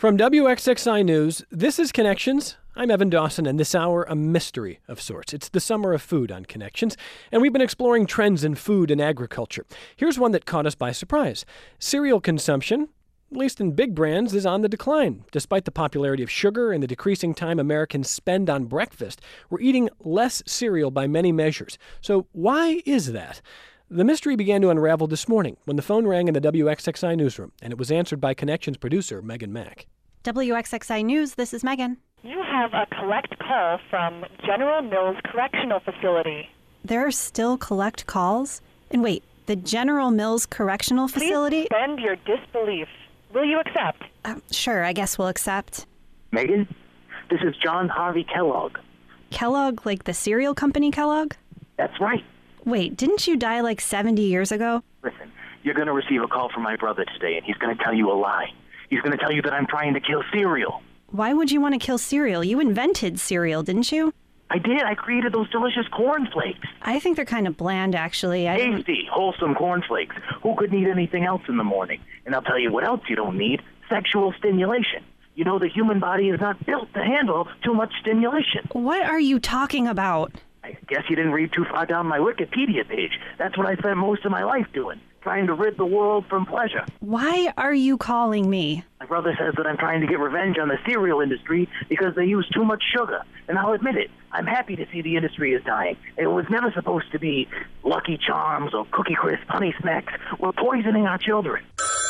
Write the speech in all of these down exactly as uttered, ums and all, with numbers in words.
From W X X I News, this is Connections. I'm Evan Dawson, and this hour, a mystery of sorts. It's the summer of food on Connections, and we've been exploring trends in food and agriculture. Here's one that caught us by surprise. Cereal consumption, at least in big brands, is on the decline. Despite the popularity of sugar and the decreasing time Americans spend on breakfast, we're eating less cereal by many measures. So why is that? The mystery began to unravel this morning when the phone rang in the W X X I newsroom, and it was answered by Connections producer Megan Mack. W X X I News, this is Megan. You have a collect call from General Mills Correctional Facility. There are still collect calls? And wait, the General Mills Correctional Facility? Please suspend your disbelief. Will you accept? Uh, sure, I guess we'll accept. Megan, this is John Harvey Kellogg. Kellogg, like the cereal company Kellogg? That's right. Wait, didn't you die like seventy years ago? Listen, you're going to receive a call from my brother today, and he's going to tell you a lie. He's going to tell you that I'm trying to kill cereal. Why would you want to kill cereal? You invented cereal, didn't you? I did. I created those delicious cornflakes. I think they're kind of bland, actually. I don't- Tasty, wholesome cornflakes. Who could need anything else in the morning? And I'll tell you what else you don't need. Sexual stimulation. You know, the human body is not built to handle too much stimulation. What are you talking about? I guess you didn't read too far down my Wikipedia page. That's what I spent most of my life doing, trying to rid the world from pleasure. Why are you calling me? My brother says that I'm trying to get revenge on the cereal industry because they use too much sugar. And I'll admit it, I'm happy to see the industry is dying. It was never supposed to be Lucky Charms or Cookie Crisp Honey Smacks. We're poisoning our children.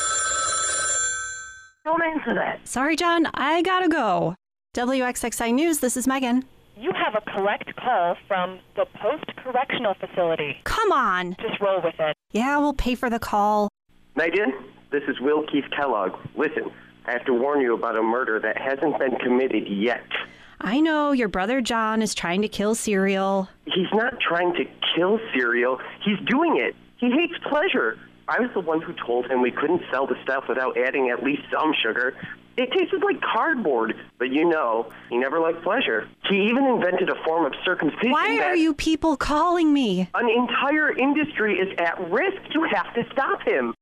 Don't answer that. Sorry, John, I gotta go. W X X I News, this is Megan. You have a collect call from the Post Correctional Facility. Come on. Just roll with it. Yeah, we'll pay for the call. Megan, this is Will Keith Kellogg. Listen, I have to warn you about a murder that hasn't been committed yet. I know your brother John is trying to kill cereal. He's not trying to kill cereal. He's doing it. He hates pleasure. I was the one who told him we couldn't sell the stuff without adding at least some sugar. It tasted like cardboard, but you know, he never liked pleasure. He even invented a form of circumcision. Why that are you people calling me? An entire industry is at risk. You have to stop him.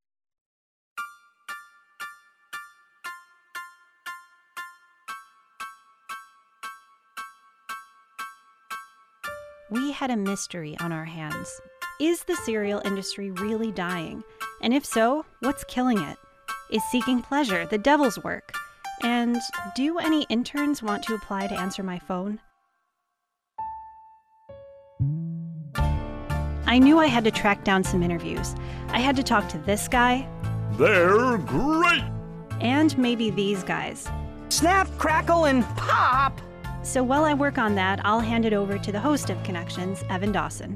We had a mystery on our hands. Is the cereal industry really dying? And if so, what's killing it? Is seeking pleasure the devil's work? And do any interns want to apply to answer my phone? I knew I had to track down some interviews. I had to talk to this guy. They're great! And maybe these guys. Snap, crackle, and pop! So while I work on that, I'll hand it over to the host of Connections, Evan Dawson.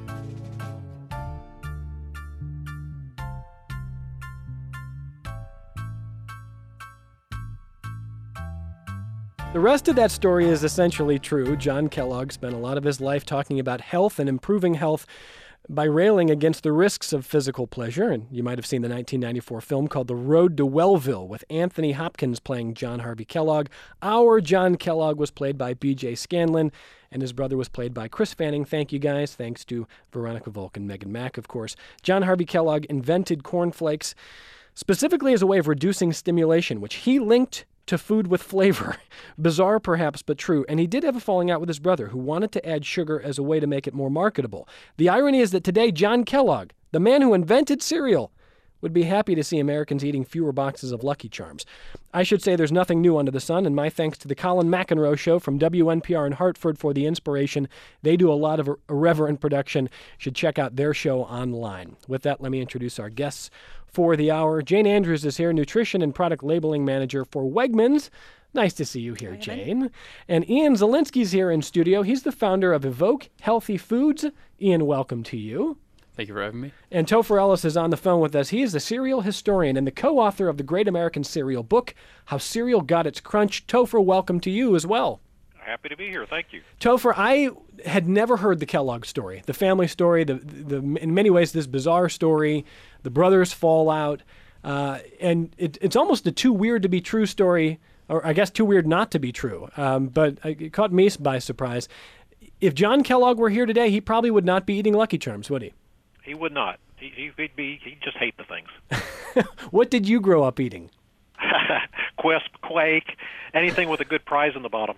The rest of that story is essentially true. John Kellogg spent a lot of his life talking about health and improving health by railing against the risks of physical pleasure. And you might have seen the nineteen ninety-four film called The Road to Wellville with Anthony Hopkins playing John Harvey Kellogg. Our John Kellogg was played by B J Scanlon, and his brother was played by Chris Fanning. Thank you, guys. Thanks to Veronica Volk and Megan Mack, of course. John Harvey Kellogg invented cornflakes specifically as a way of reducing stimulation, which he linked to food with flavor. Bizarre, perhaps, but true. And he did have a falling out with his brother, who wanted to add sugar as a way to make it more marketable. The irony is that today, John Kellogg, the man who invented cereal, would be happy to see Americans eating fewer boxes of Lucky Charms. I should say there's nothing new under the sun, and my thanks to the Colin McEnroe Show from W N P R in Hartford for the inspiration. They do a lot of irreverent production. You should check out their show online. With that, let me introduce our guests for the hour. Jane Andrews is here, Nutrition and Product Labeling Manager for Wegmans. Nice to see you here, Hi, Jane. And Ian Zielinski's here in studio. He's the founder of Evoke Healthy Foods. Ian, welcome to you. Thank you for having me. And Topher Ellis is on the phone with us. He is the cereal historian and the co-author of the Great American Cereal book, How Cereal Got Its Crunch. Topher, welcome to you as well. Happy to be here. Thank you. Topher, I had never heard the Kellogg story, the family story, the, the in many ways this bizarre story, the brothers' fallout, uh, and it, it's almost a too weird to be true story, or I guess too weird not to be true, um, but it caught me by surprise. If John Kellogg were here today, he probably would not be eating Lucky Charms, would he? He would not. He, he'd be. He'd just hate the things. What did you grow up eating? Quisp, Quake, anything with a good prize in the bottom.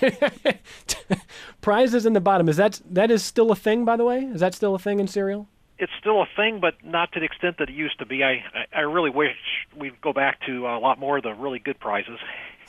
Prizes in the bottom. Is that that is still a thing, by the way? Is that still a thing in cereal? It's still a thing, but not to the extent that it used to be. I, I, I really wish we'd go back to a lot more of the really good prizes.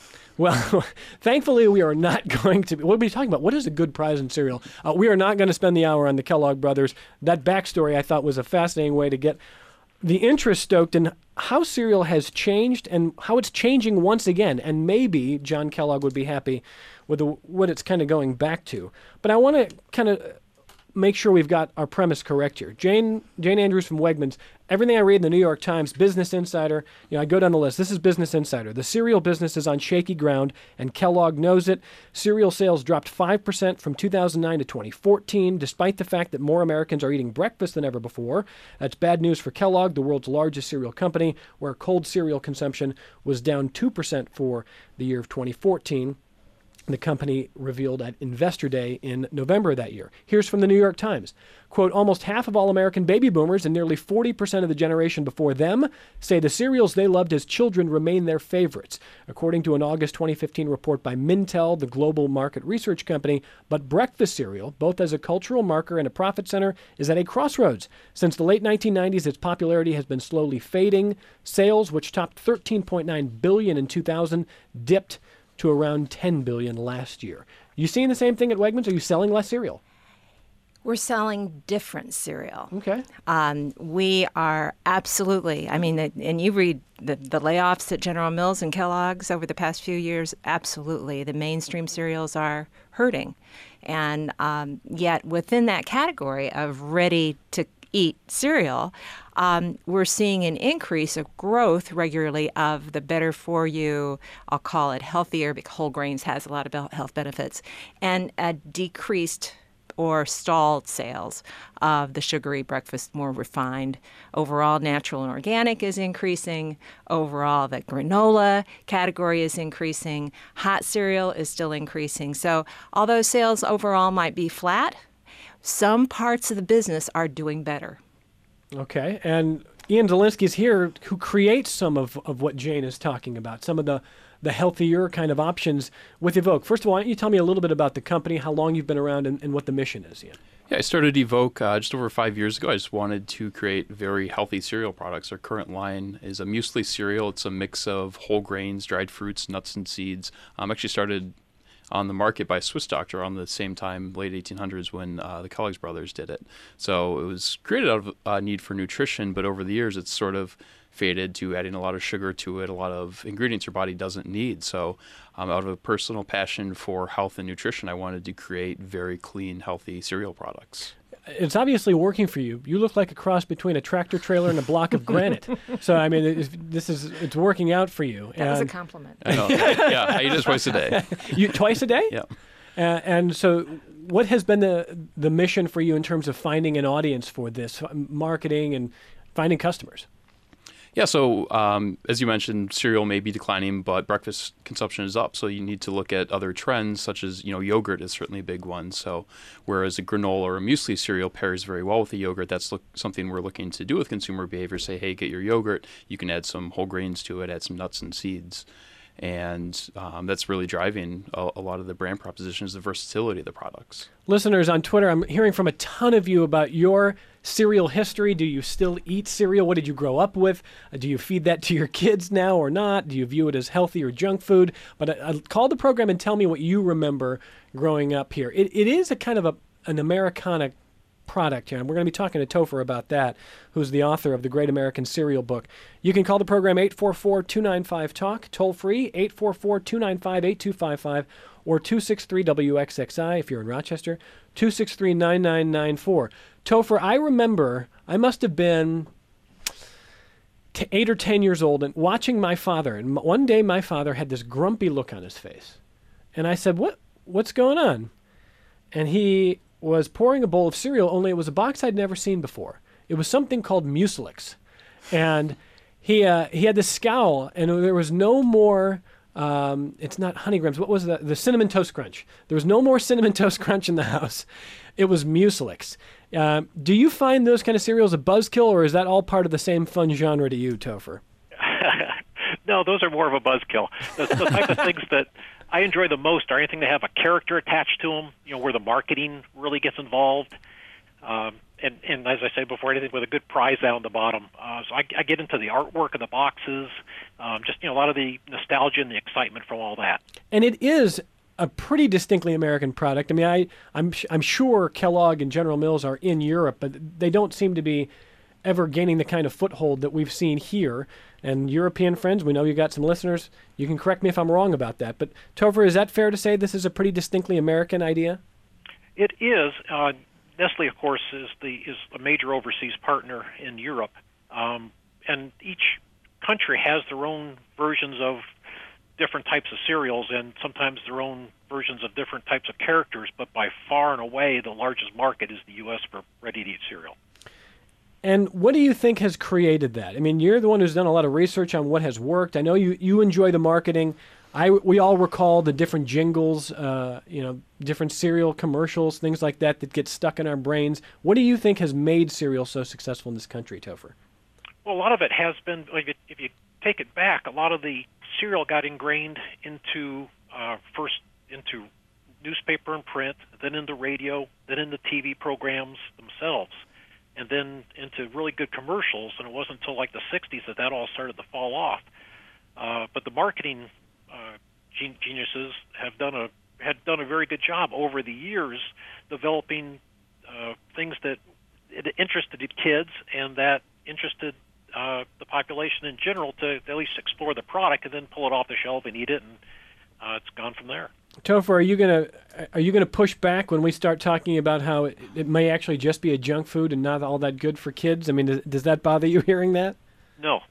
Well, thankfully, we are not going to be. What are we talking about? What is a good prize in cereal? Uh, we are not going to spend the hour on the Kellogg brothers. That backstory, I thought, was a fascinating way to get the interest stoked in how cereal has changed and how it's changing once again. And maybe John Kellogg would be happy with the, what it's kind of going back to. But I want to kind of make sure we've got our premise correct here. Jane Jane Andrews from Wegmans. Everything I read in the New York Times, Business Insider, you know, I go down the list. This is Business Insider. The cereal business is on shaky ground, and Kellogg knows it. Cereal sales dropped five percent from two thousand nine to twenty fourteen, despite the fact that more Americans are eating breakfast than ever before. That's bad news for Kellogg, the world's largest cereal company, where cold cereal consumption was down two percent for the year of twenty fourteen. The company revealed at Investor Day in November of that year. Here's from the New York Times. Quote, almost half of all American baby boomers and nearly forty percent of the generation before them say the cereals they loved as children remain their favorites, according to an August twenty fifteen report by Mintel, the global market research company. But breakfast cereal, both as a cultural marker and a profit center, is at a crossroads. Since the late nineteen nineties, its popularity has been slowly fading. Sales, which topped thirteen point nine billion dollars in two thousand, dipped to around ten billion dollars last year. You seeing the same thing at Wegmans? Are you selling less cereal? We're selling different cereal. Okay. Um, we are absolutely, I mean, and you read the, the layoffs at General Mills and Kellogg's over the past few years, absolutely. The mainstream cereals are hurting. And um, yet within that category of ready to eat cereal, um, we're seeing an increase of growth regularly of the better for you, I'll call it healthier, because whole grains has a lot of health benefits, and a decreased or stalled sales of the sugary breakfast, more refined. Overall, natural and organic is increasing. Overall, the granola category is increasing. Hot cereal is still increasing. So although sales overall might be flat, some parts of the business are doing better. Okay. And Ian Dolinsky is here, who creates some of, of what Jane is talking about, some of the, the healthier kind of options with Evoke. First of all, why don't you tell me a little bit about the company, how long you've been around, and, and what the mission is, Ian? Yeah, I started Evoke uh, just over five years ago. I just wanted to create very healthy cereal products. Our current line is a muesli cereal. It's a mix of whole grains, dried fruits, nuts, and seeds. Um, actually started on the market by Swiss Doctor on the same time, late eighteen hundreds, when uh, the Kellogg's brothers did it. So it was created out of a uh, need for nutrition, but over the years it's sort of faded to adding a lot of sugar to it, a lot of ingredients your body doesn't need. So um, out of a personal passion for health and nutrition, I wanted to create very clean, healthy cereal products. It's obviously working for you. You look like a cross between a tractor trailer and a block of granite. So, I mean, it's, this is it's working out for you. That and was a compliment. I know. Yeah, I eat it twice a day. You twice a day? Yeah. Uh, and so what has been the the mission for you in terms of finding an audience for this, marketing and finding customers? Yeah, so um, as you mentioned, cereal may be declining, but breakfast consumption is up. So you need to look at other trends, such as, you know, yogurt is certainly a big one. So whereas a granola or a muesli cereal pairs very well with a yogurt, that's look, something we're looking to do with consumer behavior. Say, hey, get your yogurt. You can add some whole grains to it, add some nuts and seeds. And um, that's really driving a, a lot of the brand propositions, the versatility of the products. Listeners on Twitter, I'm hearing from a ton of you about your cereal history. Do you still eat cereal? What did you grow up with? Uh, do you feed that to your kids now or not? Do you view it as healthy or junk food? But uh, call the program and tell me what you remember growing up here. It, it is a kind of a, an Americana product here, and we're going to be talking to Topher about that, who's the author of the Great American Cereal Book. You can call the program eight four four, two nine five, talk, toll free, eight four four, two nine five, eight two five five, or two six three W X X I if you're in Rochester, two six three, nine nine nine four. Topher, I remember I must have been t- eight or ten years old and watching my father, and one day my father had this grumpy look on his face. And I said, "What? What's going on?" And he was pouring a bowl of cereal, only it was a box I'd never seen before. It was something called Mueslix. And he uh, he had this scowl, and there was no more, um, it's not Honey Grams, what was the, the Cinnamon Toast Crunch. There was no more Cinnamon Toast Crunch in the house. It was Mueslix. Uh, do you find those kind of cereals a buzzkill, or is that all part of the same fun genre to you, Topher? No, those are more of a buzzkill. The, the type of things that I enjoy the most are anything that have a character attached to them, you know, where the marketing really gets involved. Um, and, and as I said before, anything with a good prize down the bottom. Uh, so I, I get into the artwork of the boxes, um, just, you know, a lot of the nostalgia and the excitement from all that. And it is a pretty distinctly American product. I mean, I, I'm, I'm sure Kellogg and General Mills are in Europe, but they don't seem to be ever gaining the kind of foothold that we've seen here. And European friends, we know you got some listeners. You can correct me if I'm wrong about that. But Topher, is that fair to say this is a pretty distinctly American idea? It is. Uh, Nestle, of course, is the is a major overseas partner in Europe, um, and each country has their own versions of different types of cereals, and sometimes their own versions of different types of characters. But by far and away, the largest market is the U S for ready-to-eat cereal. And what do you think has created that? I mean, you're the one who's done a lot of research on what has worked. I know you, you enjoy the marketing. I, we all recall the different jingles, uh, you know, different cereal commercials, things like that that get stuck in our brains. What do you think has made cereal so successful in this country, Topher? Well, a lot of it has been, if you, if you take it back, a lot of the cereal got ingrained into, uh, first into newspaper and print, then into radio, then into T V programs themselves, and then into really good commercials. And it wasn't until like the sixties that that all started to fall off. Uh, but the marketing uh, gen- geniuses have done a had done a very good job over the years developing uh, things that it interested kids and that interested uh, the population in general to at least explore the product and then pull it off the shelf and eat it, and uh, it's gone from there. Topher, are you gonna are you gonna push back when we start talking about how it, it may actually just be a junk food and not all that good for kids? I mean, does, does that bother you hearing that? No.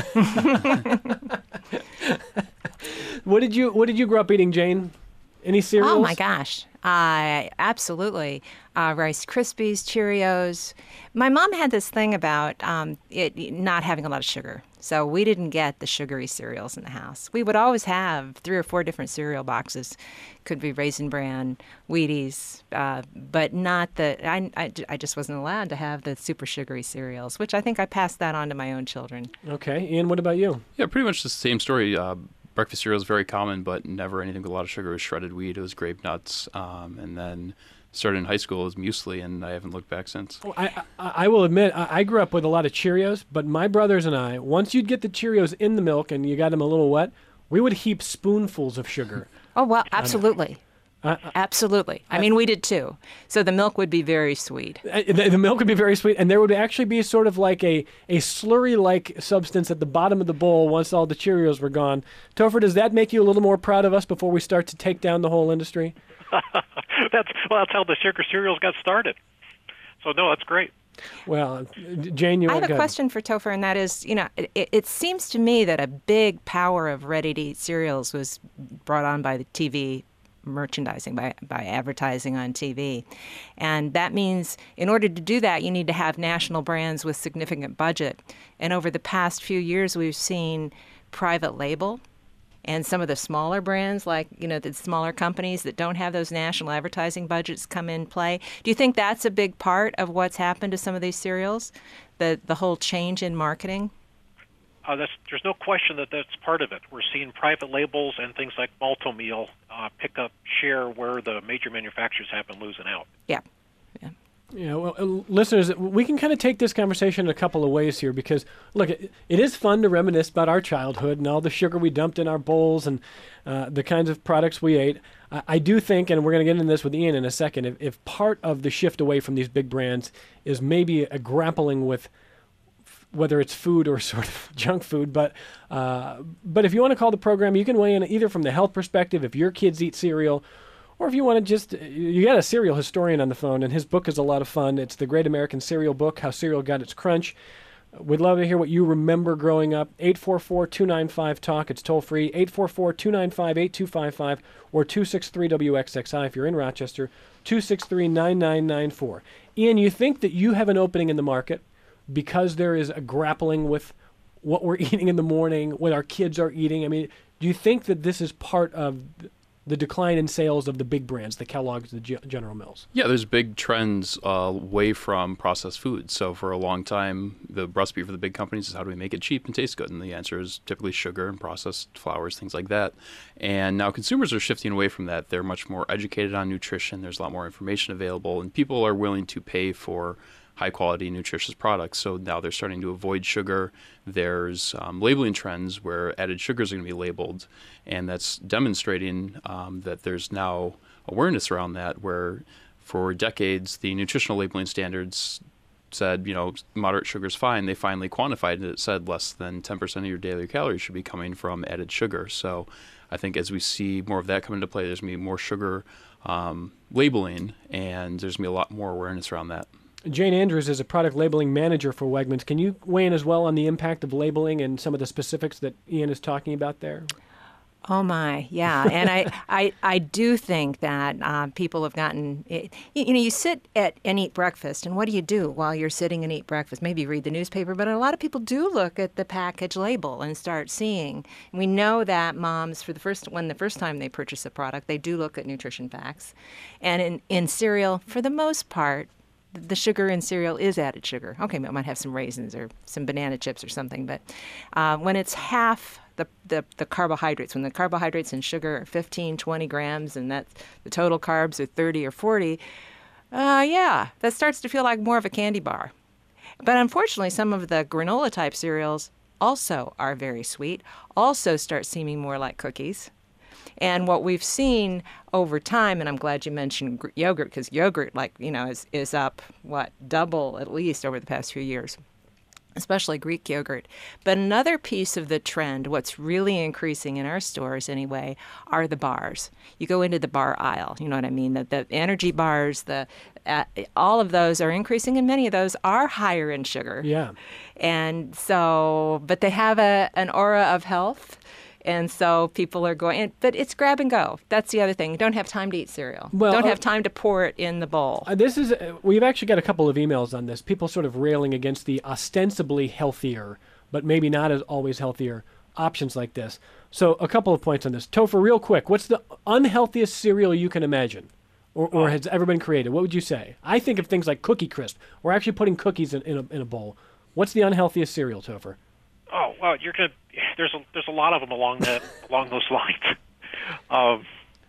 What did you What did you grow up eating, Jane? Any cereals? Oh my gosh, uh, absolutely. Uh, Rice Krispies, Cheerios. My mom had this thing about um, it not having a lot of sugar, so we didn't get the sugary cereals in the house. We would always have three or four different cereal boxes. Could be Raisin Bran, Wheaties, uh, but not the. I, I, I just wasn't allowed to have the super sugary cereals, which I think I passed that on to my own children. Okay, Ian, what about you? Yeah, pretty much the same story. Uh, breakfast cereal is very common, but never anything with a lot of sugar. It was shredded wheat, it was grape nuts, um, and then started in high school as muesli, and I haven't looked back since. Well, I, I, I will admit, I, I grew up with a lot of Cheerios, but my brothers and I, once you'd get the Cheerios in the milk and you got them a little wet, we would heap spoonfuls of sugar. Oh, well, absolutely. Uh, Absolutely. I mean, we did too. So the milk would be very sweet. Uh, the, the milk would be very sweet, and there would actually be sort of like a, a slurry-like substance at the bottom of the bowl once all the Cheerios were gone. Topher, does that make you a little more proud of us before we start to take down the whole industry? that's well, that's how the sugar cereals got started. So no, that's great. Well, Jane, you I want have to a go. question for Topher, and that is, you know, it, it seems to me that a big power of ready-to-eat cereals was brought on by the T V merchandising, by, by advertising on T V. And that means in order to do that, you need to have national brands with significant budget. And over the past few years, we've seen private label and some of the smaller brands, like, you know, the smaller companies that don't have those national advertising budgets come in play. Do you think that's a big part of what's happened to some of these cereals, the, the whole change in marketing? Uh, that's, there's no question that that's part of it. We're seeing private labels and things like Balto-Meal uh, pick up share where the major manufacturers have been losing out. Yeah. Yeah. You know, well, uh, listeners, we can kind of take this conversation in a couple of ways here because, look, it, it is fun to reminisce about our childhood and all the sugar we dumped in our bowls and uh, the kinds of products we ate. I, I do think, and we're going to get into this with Ian in a second, if, if part of the shift away from these big brands is maybe a grappling with whether it's food or sort of junk food. But uh, but if you want to call the program, you can weigh in either from the health perspective, if your kids eat cereal, or if you want to just, you got a cereal historian on the phone, and his book is a lot of fun. It's The Great American Cereal Book, How Cereal Got Its Crunch. We'd love to hear what you remember growing up. eight four four, two nine five, talk. It's toll free. eight four four, two nine five, eight two five five or two six three W X X I if you're in Rochester, two six three, nine nine nine four. Ian, you think that you have an opening in the market because there is a grappling with what we're eating in the morning, what our kids are eating? I mean, do you think that this is part of the decline in sales of the big brands, the Kellogg's, the G- General Mills? Yeah, there's big trends uh, away from processed foods. So for a long time, the recipe for the big companies is how do we make it cheap and taste good? And the answer is typically sugar and processed flours, things like that. And now consumers are shifting away from that. They're much more educated on nutrition. There's a lot more information available, and people are willing to pay for high-quality, nutritious products. So now they're starting to avoid sugar. There's um, labeling trends where added sugars are going to be labeled, and that's demonstrating um, that there's now awareness around that, where for decades the nutritional labeling standards said, you know, moderate sugar is fine. They finally quantified it. It said less than ten percent of your daily calories should be coming from added sugar. So I think as we see more of that come into play, there's going to be more sugar um, labeling, and there's going to be a lot more awareness around that. Jane Andrews is a product labeling manager for Wegmans. Can you weigh in as well on the impact of labeling and some of the specifics that Ian is talking about there? Oh my, yeah, and I, I, I do think that uh, people have gotten, you, you know, you sit at and eat breakfast, and what do you do while you're sitting and eat breakfast? Maybe you read the newspaper, but a lot of people do look at the package label and start seeing. We know that moms, for the first when the first time they purchase a product, they do look at nutrition facts, and in in cereal, for the most part, the sugar in cereal is added sugar. Okay, it might have some raisins or some banana chips or something, but uh, when it's half the, the, the carbohydrates, when the carbohydrates and sugar are fifteen, twenty grams, and that's the total carbs are thirty or forty, uh, yeah, that starts to feel like more of a candy bar. But unfortunately, some of the granola-type cereals also are very sweet, also start seeming more like cookies. And what we've seen over time, and I'm glad you mentioned gr- yogurt, because yogurt, like, you know, is, is up, what, double at least over the past few years, especially Greek yogurt. But another piece of the trend, what's really increasing in our stores anyway, are the bars. You go into the bar aisle, you know what I mean? The, the energy bars, the uh, all of those are increasing, and many of those are higher in sugar. Yeah. And so, but they have a an aura of health. And so people are going, but it's grab and go. That's the other thing. You don't have time to eat cereal. Well, don't uh, have time to pour it in the bowl. Uh, this is, uh, we've actually got a couple of emails on this. People sort of railing against the ostensibly healthier, but maybe not as always healthier options like this. So a couple of points on this. Topher, real quick, what's the unhealthiest cereal you can imagine or, or has ever been created? What would you say? I think of things like Cookie Crisp. We're actually putting cookies in, in, a, in a bowl. What's the unhealthiest cereal, Topher? Oh well, you're gonna. There's a there's a lot of them along that along those lines. Um,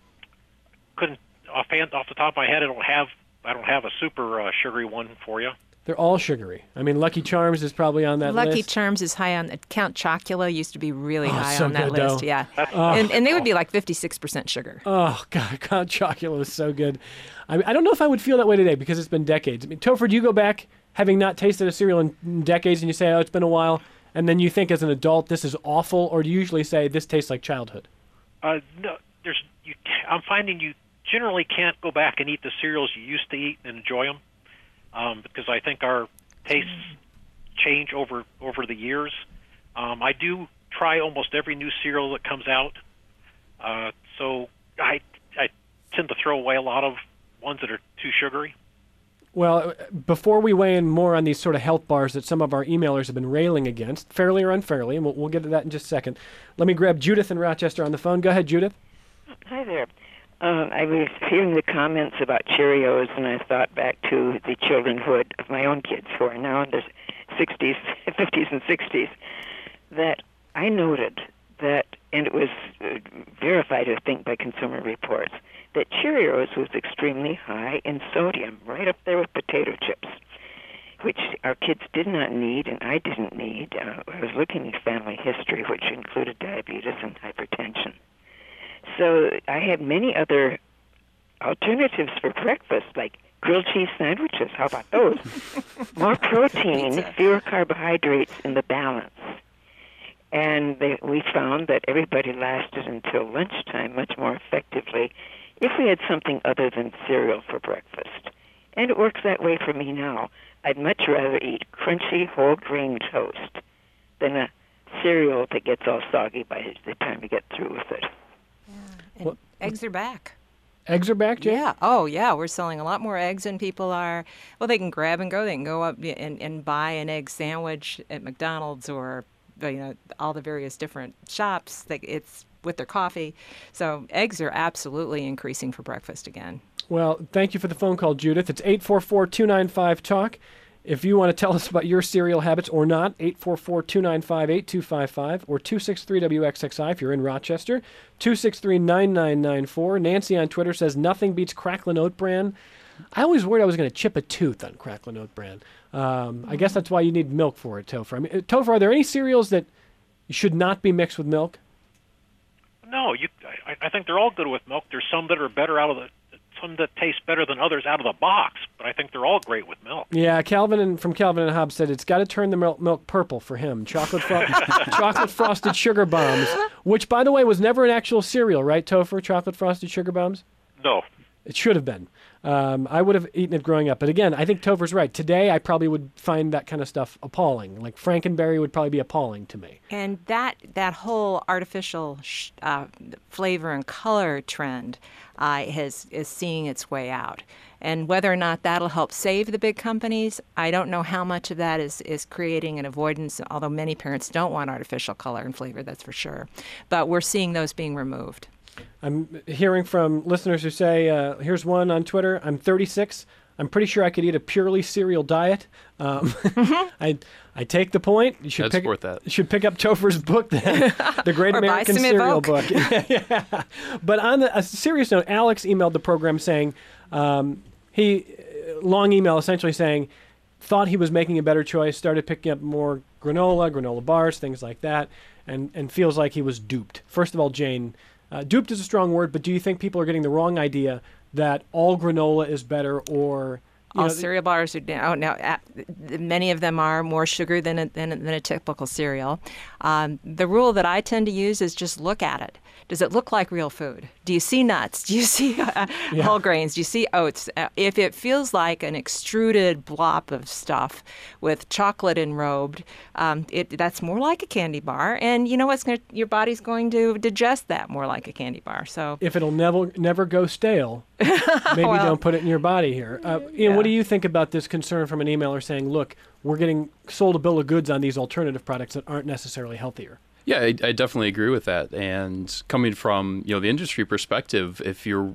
couldn't offhand off the top of my head, I don't have I don't have a super uh, sugary one for you. They're all sugary. I mean, Lucky Charms is probably on that Lucky list. Lucky Charms is high on. Count Chocula used to be really oh, high so on that good, list. Though. Yeah, oh, and, and they would be like fifty-six percent sugar. Oh God, Count Chocula was so good. I mean, I don't know if I would feel that way today because it's been decades. I mean, Topher, do you go back having not tasted a cereal in decades and you say, oh, it's been a while? And then you think as an adult this is awful, or do you usually say this tastes like childhood? Uh, no, there's. You, I'm finding you generally can't go back and eat the cereals you used to eat and enjoy them, um, because I think our tastes change over over the years. Um, I do try almost every new cereal that comes out, uh, so I I tend to throw away a lot of ones that are too sugary. Well, before we weigh in more on these sort of health bars that some of our emailers have been railing against, fairly or unfairly, and we'll, we'll get to that in just a second, let me grab Judith in Rochester on the phone. Go ahead, Judith. Hi there. Uh, I was hearing the comments about Cheerios, and I thought back to the childrenhood of my own kids, who are now in their sixties, fifties, and sixties, that I noted that, and it was uh, verified, I think, by Consumer Reports, that Cheerios was extremely high in sodium, right up there with potato chips, which our kids did not need and I didn't need. Uh, I was looking at family history, which included diabetes and hypertension. So I had many other alternatives for breakfast, like grilled cheese sandwiches. How about those? More protein, fewer carbohydrates in the balance. And they, we found that everybody lasted until lunchtime much more effectively if we had something other than cereal for breakfast. And it works that way for me now. I'd much rather eat crunchy whole grain toast than a cereal that gets all soggy by the time you get through with it. Yeah. And well, eggs are back. Eggs are back, Jay? Yeah. Oh, yeah. We're selling a lot more eggs than people are. Well, they can grab and go. They can go up and, and buy an egg sandwich at McDonald's or, you know, all the various different shops. It's with their coffee. So eggs are absolutely increasing for breakfast again. Well, thank you for the phone call, Judith. It's eight four four, two nine five, talk. If you want to tell us about your cereal habits or not, eight four four, two nine five, eight two five five or two six three W X X I if you're in Rochester, two six three, nine nine nine four. Nancy on Twitter says, nothing beats Cracklin' Oat Bran. I always worried I was going to chip a tooth on Cracklin' Oat Bran. Um, I guess that's why you need milk for it, Topher. I mean, Topher, are there any cereals that should not be mixed with milk? No, you. I, I think they're all good with milk. There's some that are better out of the, some that taste better than others out of the box, but I think they're all great with milk. Yeah, Calvin and, from Calvin and Hobbes said it's got to turn the milk, milk purple for him. Chocolate, fro- chocolate frosted sugar bombs, which, by the way, was never an actual cereal, right, Topher? Chocolate frosted sugar bombs? No. It should have been. Um, I would have eaten it growing up. But again, I think Topher's right. Today, I probably would find that kind of stuff appalling. Like Frankenberry would probably be appalling to me. And that that whole artificial sh- uh, flavor and color trend uh, has is seeing its way out. And whether or not that'll help save the big companies, I don't know how much of that is, is creating an avoidance, although many parents don't want artificial color and flavor, that's for sure. But we're seeing those being removed. I'm hearing from listeners who say, uh, here's one on Twitter, I'm thirty-six. I'm pretty sure I could eat a purely cereal diet. Um, I I take the point. You should I'd pick, support that. You should pick up Topher's book then, The Great or American buy some Cereal Evoke. Book. Yeah. But on the, a serious note, Alex emailed the program saying, um, he, long email essentially saying, thought he was making a better choice, started picking up more granola, granola bars, things like that, and, and feels like he was duped. First of all, Jane, Uh, duped is a strong word, but do you think people are getting the wrong idea that all granola is better, or you all know, cereal bars are now, now uh, many of them are more sugar than a, than, a, than a typical cereal. Um, the rule that I tend to use is just look at it. Does it look like real food? Do you see nuts? Do you see uh, Yeah. whole grains? Do you see oats? Uh, if it feels like an extruded blob of stuff with chocolate enrobed, um, it, that's more like a candy bar. And you know what's going your body's going to digest that more like a candy bar. So if it'll never never go stale, maybe Well, don't put it in your body here. Uh, Ian, yeah. what do you think about this concern from an emailer saying, look, we're getting sold a bill of goods on these alternative products that aren't necessarily healthier? Yeah, I, I definitely agree with that. And coming from, you know, the industry perspective, if you're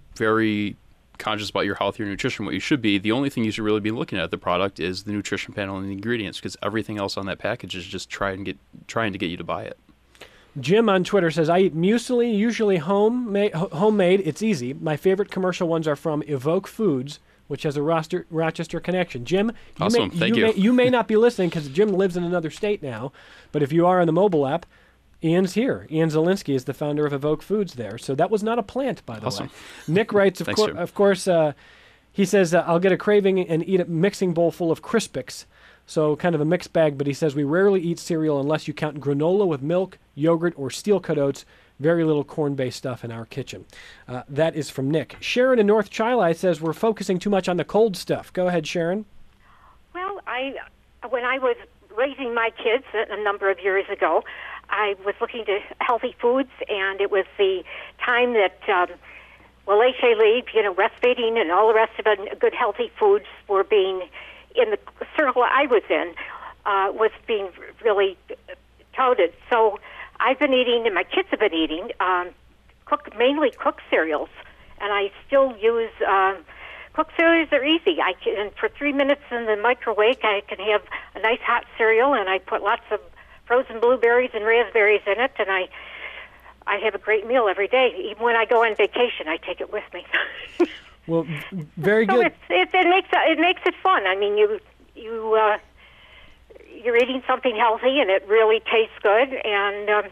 very conscious about your health, your nutrition, what you should be, the only thing you should really be looking at the product is the nutrition panel and the ingredients, because everything else on that package is just trying to get trying to get you to buy it. Jim on Twitter says, I eat muesli, usually home ma- homemade. It's easy. My favorite commercial ones are from Evoke Foods, which has a Roster- Rochester connection. Jim, you, Awesome. may, Thank you, you. May, you may not be listening because Jim lives in another state now, but if you are on the mobile app, Ian's here. Ian Zielinski is the founder of Evoke Foods there. So that was not a plant, by the Awesome. way. Nick writes, of, Thanks, cour- Jim. of course, uh, he says, uh, I'll get a craving and eat a mixing bowl full of Crispix. So kind of a mixed bag, but he says we rarely eat cereal unless you count granola with milk, yogurt, or steel-cut oats. Very little corn-based stuff in our kitchen. Uh, that is from Nick. Sharon in North Chili says we're focusing too much on the cold stuff. Go ahead, Sharon. Well, I when I was raising my kids a, a number of years ago, I was looking to healthy foods, and it was the time that um, well, Leche Leave, you know, breastfeeding and all the rest of it, good healthy foods were being, in the circle I was in, uh, was being really touted. So I've been eating, and my kids have been eating, um, cook, mainly cooked cereals, and I still use um, cooked cereals. Are easy. I can, and for three minutes in the microwave, I can have a nice hot cereal, and I put lots of frozen blueberries and raspberries in it, and I I have a great meal every day. Even when I go on vacation, I take it with me. Well, very so good. It's, it, it makes it makes it fun. I mean, you you uh, you're eating something healthy, and it really tastes good. And um,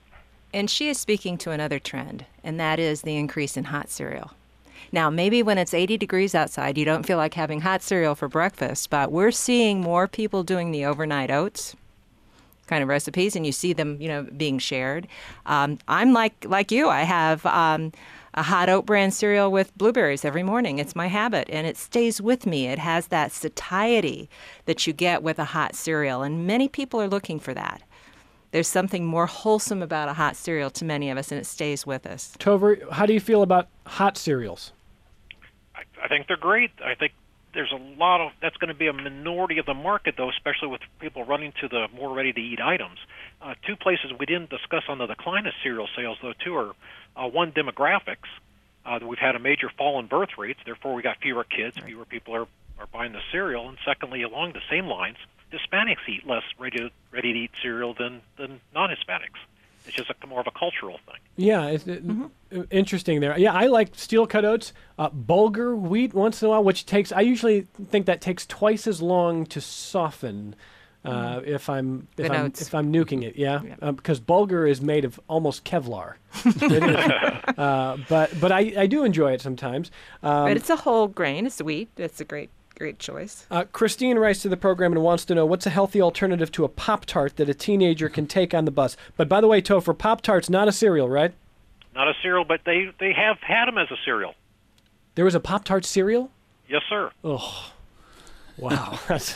And she is speaking to another trend, and that is the increase in hot cereal. Now, maybe when it's eighty degrees outside, you don't feel like having hot cereal for breakfast, but we're seeing more people doing the overnight oats kind of recipes, and you see them, you know, being shared. Um, I'm like like you. I have um, a hot oat bran cereal with blueberries every morning. It's my habit, and it stays with me. It has that satiety that you get with a hot cereal, and many people are looking for that. There's something more wholesome about a hot cereal to many of us, and it stays with us. Tover, how do you feel about hot cereals? I, I think they're great. I think there's a lot of that's going to be a minority of the market, though, especially with people running to the more ready-to-eat items. Uh, two places we didn't discuss on the decline of cereal sales, though, too, are uh, one, demographics. Uh, we've had a major fall in birth rates, therefore we got fewer kids, fewer people are, are buying the cereal. And secondly, along the same lines, Hispanics eat less ready, ready-to-eat cereal than, than non-Hispanics. It's just a, more of a cultural thing. Yeah, it's mm-hmm. interesting there. Yeah, I like steel-cut oats, uh, bulgur wheat once in a while, which takes, I usually think that takes twice as long to soften uh, mm. if I'm if I'm, if I'm nuking it, yeah, yeah. Uh, because bulgur is made of almost Kevlar. It is. Uh, but but I, I do enjoy it sometimes. Um, but it's a whole grain. It's wheat. It's a great great choice. Uh, Christine writes to the program and wants to know what's a healthy alternative to a Pop-Tart that a teenager can take on the bus. But by the way, Topher, Pop-Tart's not a cereal, right? Not a cereal, but they, they have had them as a cereal. There was a Pop-Tart cereal? Yes, sir. Oh, wow. That's,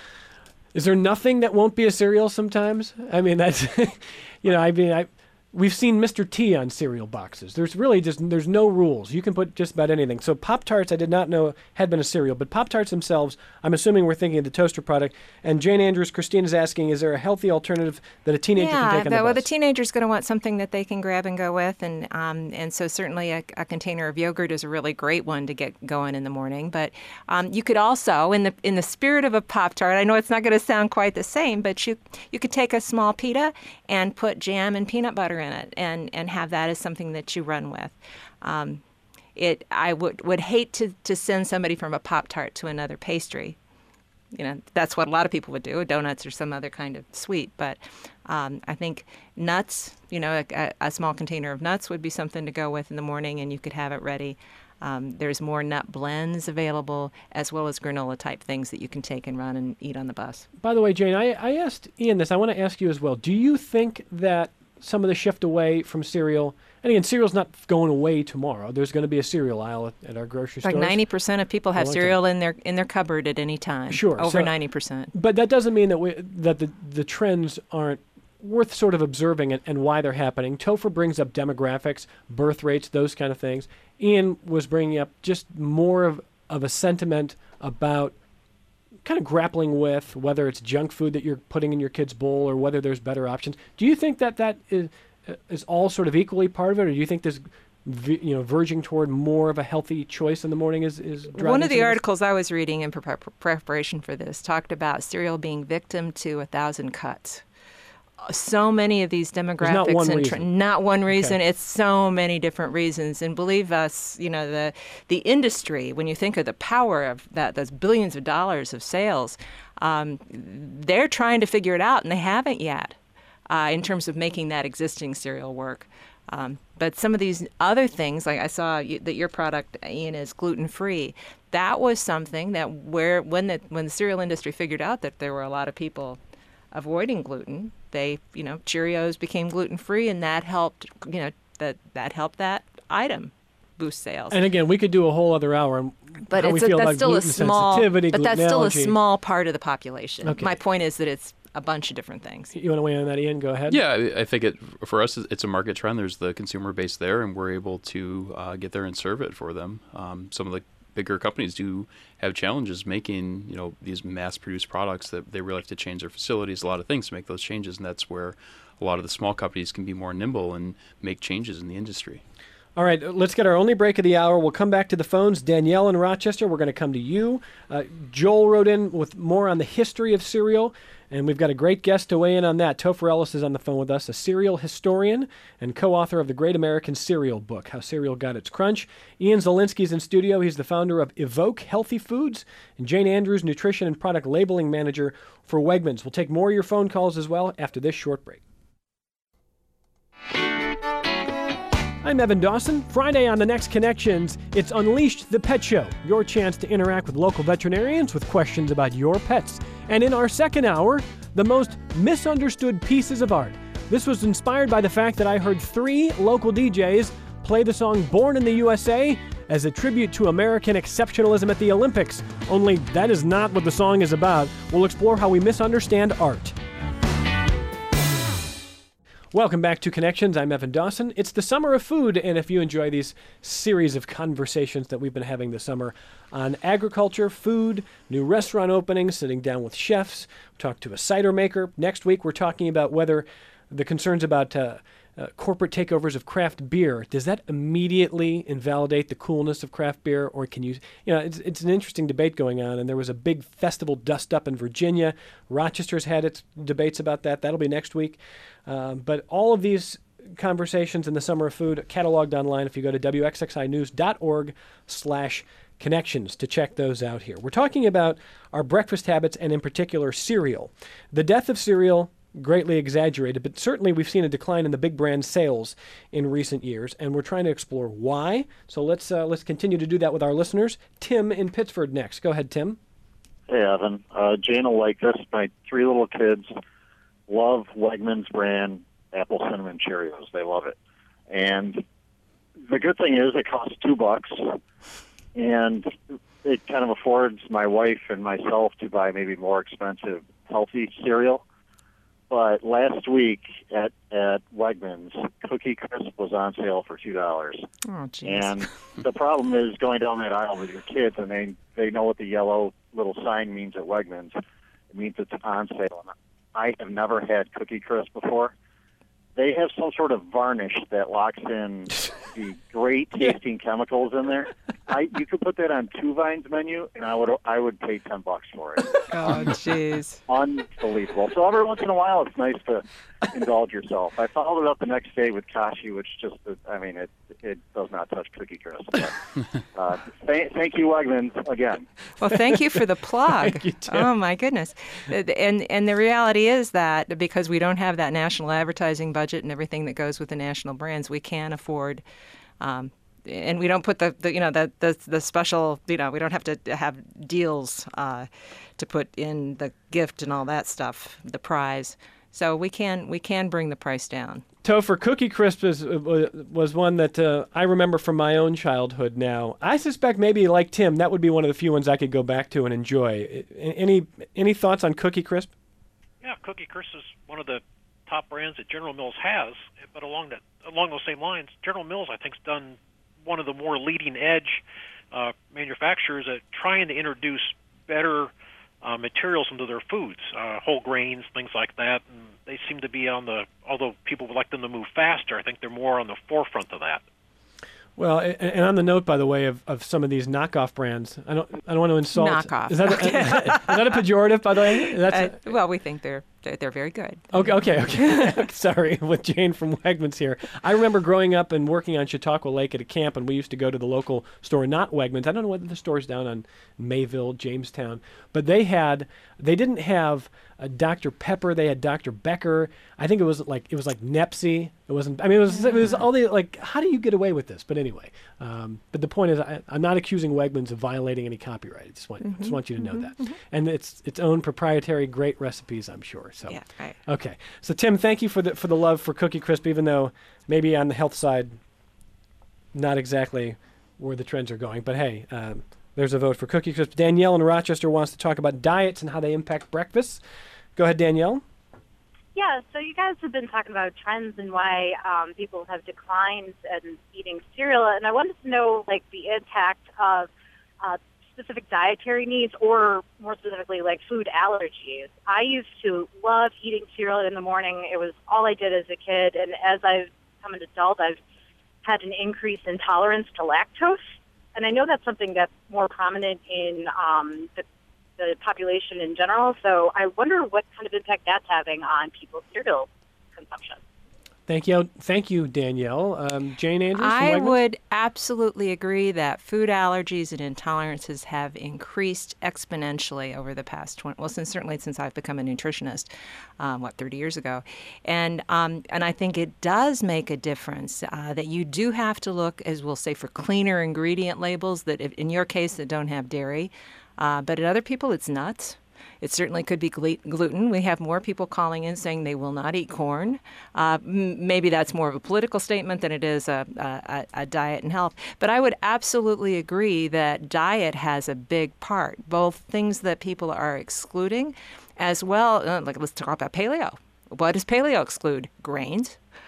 is there nothing that won't be a cereal sometimes? I mean, that's, you know, I mean, I... We've seen Mister T on cereal boxes. There's really just, there's no rules. You can put just about anything. So Pop-Tarts, I did not know had been a cereal, but Pop-Tarts themselves, I'm assuming we're thinking of the toaster product. And Jane Andrews, Christine is asking, is there a healthy alternative that a teenager yeah, can take on the, the bus? well, the teenager's going to want something that they can grab and go with. And um, and so certainly a, a container of yogurt is a really great one to get going in the morning. But um, you could also, in the in the spirit of a Pop-Tart, I know it's not going to sound quite the same, but you you could take a small pita and put jam and peanut butter in it and, and have that as something that you run with. Um, it I would, would hate to, to send somebody from a Pop-Tart to another pastry. You know, that's what a lot of people would do, donuts or some other kind of sweet. But um, I think nuts, you know, a, a small container of nuts would be something to go with in the morning, and you could have it ready. Um, there's more nut blends available, as well as granola-type things that you can take and run and eat on the bus. By the way, Jane, I, I asked Ian this. I want to ask you as well. Do you think that some of the shift away from cereal, and again, cereal's not going away tomorrow. There's going to be a cereal aisle at, at our grocery store. Like ninety percent of people have cereal in their in their cupboard at any time. Sure. Over so, ninety percent. But that doesn't mean that we, that the, the trends aren't worth sort of observing and, and why they're happening. Topher brings up demographics, birth rates, those kind of things. Ian was bringing up just more of, of a sentiment about kind of grappling with whether it's junk food that you're putting in your kid's bowl or whether there's better options. Do you think that that is, is all sort of equally part of it, or do you think this, you know, verging toward more of a healthy choice in the morning is, is driving One of the some articles I was reading in pre- preparation for this talked about cereal being victim to a thousand cuts. So many of these demographics, not one and reason. Tra- not one reason. Okay. It's so many different reasons. And believe us, you know, the the industry. When you think of the power of that, those billions of dollars of sales, um, they're trying to figure it out, and they haven't yet, uh, in terms of making that existing cereal work. Um, but some of these other things, like I saw you, that your product, Ian, is gluten-free. That was something that where when the when the cereal industry figured out that there were a lot of people avoiding gluten, they, you know, Cheerios became gluten-free, and that helped, you know, that that helped that item boost sales. And again, we could do a whole other hour on but how it's we a, feel that's about still gluten a small, sensitivity, but gluten that's still allergy. a small part of the population. Okay. My point is that it's a bunch of different things. You want to weigh in on that, Ian? Go ahead. Yeah, I, I think it for us it's a market trend. There's the consumer base there, and we're able to uh, get there and serve it for them. Um, some of the bigger companies do have challenges making, you know, these mass-produced products that they really have to change their facilities, a lot of things to make those changes, and that's where a lot of the small companies can be more nimble and make changes in the industry. All right, let's get our only break of the hour. We'll come back to the phones. Danielle in Rochester, we're going to come to you. Uh, Joel wrote in with more on the history of cereal, and we've got a great guest to weigh in on that. Topher Ellis is on the phone with us, a cereal historian and co-author of the Great American Cereal Book, How Cereal Got Its Crunch. Ian Zielinski's in studio. He's the founder of Evoke Healthy Foods, and Jane Andrews, nutrition and product labeling manager for Wegmans. We'll take more of your phone calls as well after this short break. I'm Evan Dawson. Friday on The Next Connections, it's Unleashed the Pet Show, your chance to interact with local veterinarians with questions about your pets. And in our second hour, the most misunderstood pieces of art. This was inspired by the fact that I heard three local D Js play the song Born in the U S A as a tribute to American exceptionalism at the Olympics. Only that is not what the song is about. We'll explore how we misunderstand art. Welcome back to Connections. I'm Evan Dawson. It's the summer of food, and if you enjoy these series of conversations that we've been having this summer on agriculture, food, new restaurant openings, sitting down with chefs, talk to a cider maker. Next week, we're talking about whether the concerns about uh, uh, corporate takeovers of craft beer, does that immediately invalidate the coolness of craft beer, or can you, you know, it's, it's an interesting debate going on, and there was a big festival dust up in Virginia. Rochester's had its debates about that. That'll be next week. Um, but all of these conversations in the summer of food cataloged online if you go to W X X I news dot org slash connections to check those out here. We're talking about our breakfast habits and in particular cereal. The death of cereal, greatly exaggerated, but certainly we've seen a decline in the big brand sales in recent years, and we're trying to explore why. So let's uh, let's continue to do that with our listeners. Tim in Pittsford next. Go ahead, Tim. Hey, Evan. Uh, Jane will like this. My three little kids love Wegmans brand Apple Cinnamon Cheerios. They love it. And the good thing is it costs two bucks, and it kind of affords my wife and myself to buy maybe more expensive, healthy cereal. But last week at, at Wegmans, Cookie Crisp was on sale for two dollars. Oh, jeez. And the problem is going down that aisle with your kids, and they, they know what the yellow little sign means at Wegmans. It means it's on sale. And I have never had Cookie Crisp before. They have some sort of varnish that locks in the great tasting chemicals in there. I you could put that on Two Vine's menu, and I would I would pay ten bucks for it. Oh, jeez. Unbelievable. So every once in a while, it's nice to indulge yourself. I followed it up the next day with Kashi, which just I mean it it does not touch Cookie Crisp. But, uh, th- thank you, Wegmans, again. Well, thank you for the plug. Thank you, Tim. Oh my goodness. And and the reality is that because we don't have that national advertising budget and everything that goes with the national brands, we can afford. Um, and we don't put the, the you know the, the the special you know we don't have to have deals uh, to put in the gift and all that stuff, the prize. So we can we can bring the price down. Topher, Cookie Crisp is, was one that uh, I remember from my own childhood now. I suspect maybe like Tim, that would be one of the few ones I could go back to and enjoy. Any any thoughts on Cookie Crisp? Yeah, Cookie Crisp is one of the top brands that General Mills has, but along that along those same lines, General Mills, I think, has done one of the more leading-edge uh, manufacturers at trying to introduce better uh, materials into their foods, uh, whole grains, things like that. And they seem to be on the, although people would like them to move faster, I think they're more on the forefront of that. Well, and, and on the note, by the way, of, of some of these knockoff brands, I don't I don't want to insult. Knockoff. Is that a, is that a pejorative, by the way? That's uh, a, well, we think they're they're, they're very good. Okay, okay, okay. Sorry, with Jane from Wegmans here. I remember growing up and working on Chautauqua Lake at a camp, and we used to go to the local store, not Wegmans. I don't know whether the store's down on Mayville, Jamestown, but they had they didn't have a Doctor Pepper. They had Doctor Becker. I think it was like it was like Nepsi. It wasn't. I mean, it was it was all the like. How do you get away with this? But anyway, um, but the point is, I, I'm not accusing Wegmans of violating any copyright. I just want mm-hmm, just want you to know mm-hmm, that, mm-hmm. and it's its own proprietary great recipes, I'm sure. So yeah, right. Okay. So Tim, thank you for the for the love for Cookie Crisp, even though maybe on the health side, not exactly where the trends are going. But hey. Um, There's a vote for Cookie Crisp. Danielle in Rochester wants to talk about diets and how they impact breakfast. Go ahead, Danielle. Yeah, so you guys have been talking about trends and why um, people have declined in eating cereal, and I wanted to know, like, the impact of uh, specific dietary needs or, more specifically, like, food allergies. I used to love eating cereal in the morning. It was all I did as a kid, and as I've become an adult, I've had an increase in tolerance to lactose. And I know that's something that's more prominent in um, the, the population in general. So I wonder what kind of impact that's having on people's cereal consumption. Thank you, thank you, Danielle. Um, Jane Andrews. I would absolutely agree that food allergies and intolerances have increased exponentially over the past twenty. Well, since certainly since I've become a nutritionist, um, what thirty years ago, and um, and I think it does make a difference uh, that you do have to look, as we'll say, for cleaner ingredient labels that, if, in your case, that don't have dairy, uh, but in other people, it's nuts. It certainly could be gluten. We have more people calling in saying they will not eat corn. Uh, m- maybe that's more of a political statement than it is a, a, a diet and health. But I would absolutely agree that diet has a big part, both things that people are excluding as well. Uh, like let's talk about paleo. What does paleo exclude? Grains.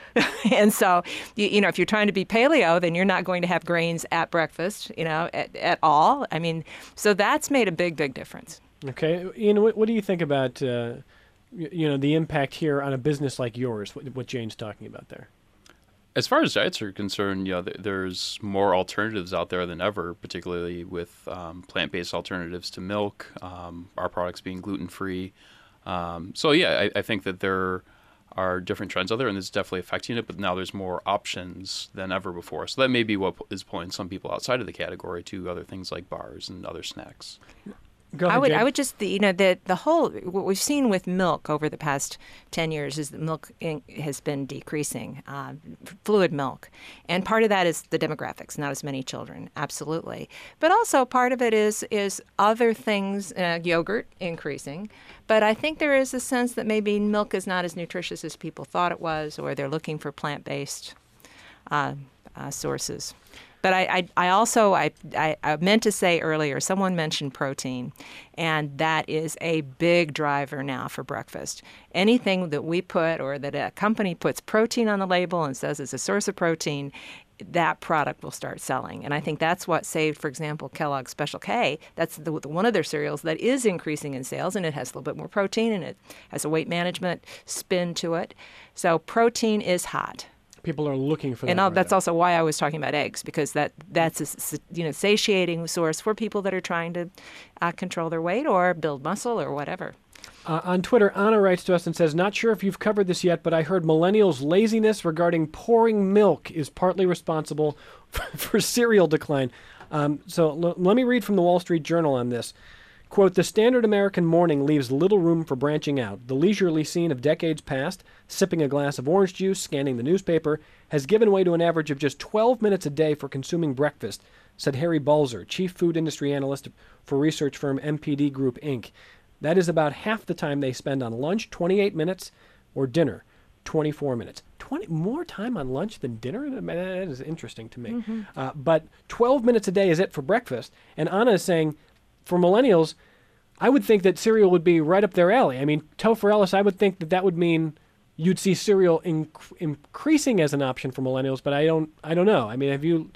And so, you, you know, if you're trying to be paleo, then you're not going to have grains at breakfast, you know, at, at all. I mean, so that's made a big, big difference. Okay. Ian, what, what do you think about, uh, you, you know, the impact here on a business like yours, what, what Jane's talking about there? As far as diets are concerned, you know, th- there's more alternatives out there than ever, particularly with um, plant-based alternatives to milk, um, our products being gluten-free. Um, so, yeah, I, I think that there are different trends out there, and it's definitely affecting it, but now there's more options than ever before. So that may be what is pulling some people outside of the category to other things like bars and other snacks. Go ahead, I would, Jane. I would just, you know, the the whole what we've seen with milk over the past ten years is that milk in, has been decreasing, uh, fluid milk, and part of that is the demographics, not as many children, absolutely, but also part of it is is other things, uh, yogurt increasing, but I think there is a sense that maybe milk is not as nutritious as people thought it was, or they're looking for plant-based uh, uh, sources. But I, I, I also, I, I, I meant to say earlier, someone mentioned protein, and that is a big driver now for breakfast. Anything that we put or that a company puts protein on the label and says it's a source of protein, that product will start selling. And I think that's what saved, for example, Kellogg's Special K. That's the, one of their cereals that is increasing in sales, and it has a little bit more protein, and it has a weight management spin to it. So protein is hot. People are looking for that. And I'll, right that's now. also why I was talking about eggs, because that that's a you know satiating source for people that are trying to uh, control their weight or build muscle or whatever. Uh, on Twitter, Anna writes to us and says, not sure if you've covered this yet, but I heard millennials' laziness regarding pouring milk is partly responsible for, for cereal decline. Um, so l- let me read from the Wall Street Journal on this. Quote, the standard American morning leaves little room for branching out. The leisurely scene of decades past, sipping a glass of orange juice, scanning the newspaper, has given way to an average of just twelve minutes a day for consuming breakfast, said Harry Balzer, chief food industry analyst for research firm M P D Group, Incorporated. That is about half the time they spend on lunch, twenty-eight minutes, or dinner, twenty-four minutes. twenty more time on lunch than dinner? That is interesting to me. Mm-hmm. Uh, but twelve minutes a day is it for breakfast. And Anna is saying, for millennials, I would think that cereal would be right up their alley. I mean, Topher Ellis, I would think that that would mean you'd see cereal inc- increasing as an option for millennials, but I don't I don't know. I mean, have you